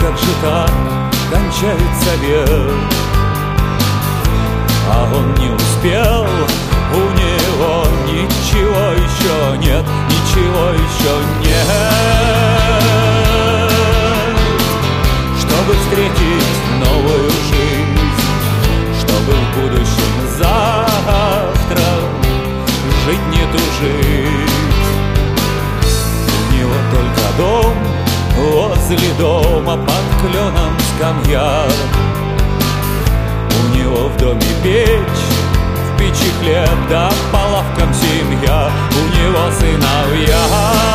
как же так кончается век? А он не успел, у него ничего еще нет, ничего еще нет. Чтобы встретить новую жизнь, чтобы в будущем завтра жить не тужить. У него только дом, возле дома под кленом скамья. У него в доме печь, в печи хлеб, да по лавкам семья. У него сыновья,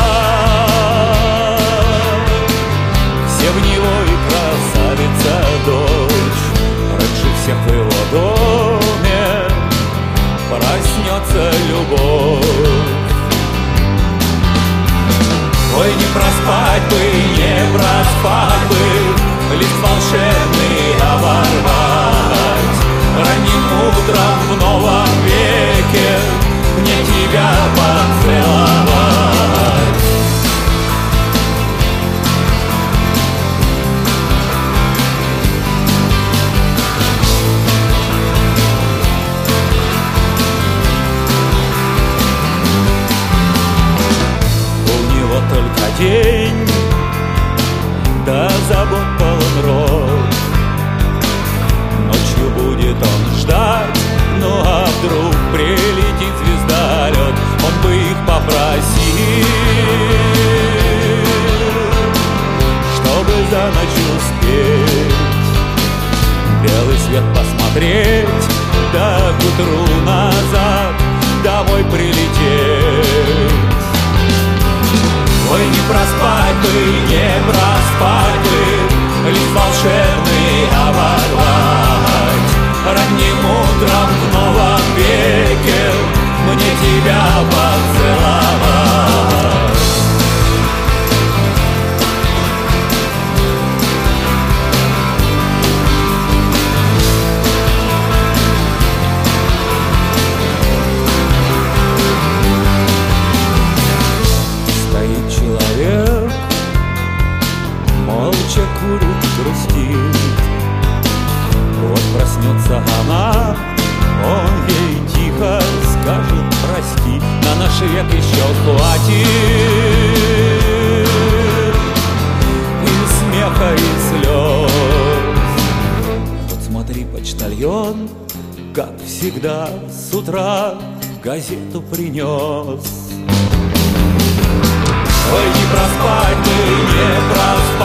все в него и красавица дочь. Раньше всех в его доме проснется любовь. Ой, не проспать бы, не проспать бы, лист волшебный оборвать. Ранним утром в новом веке мне тебя поцеловать. У него только день, да забот полон рот. Ночью будет он ждать, ну а вдруг прилетит звездолет, он бы их попросил, чтобы за ночь успеть белый свет посмотреть, да к утру назад домой прилететь. Ой, не проспать бы, не проспать бы, лист волшебный оборвать. Ранним утром в новом веке мне тебя поцеловать. Стоит человек, молча курит, грустит. Вот проснется она, он ей тихо скажет прости, на наш век еще хватит и смеха, и слез. Вот смотри, почтальон, как всегда, с утра газету принес. Ой, не проспать бы, не проспать.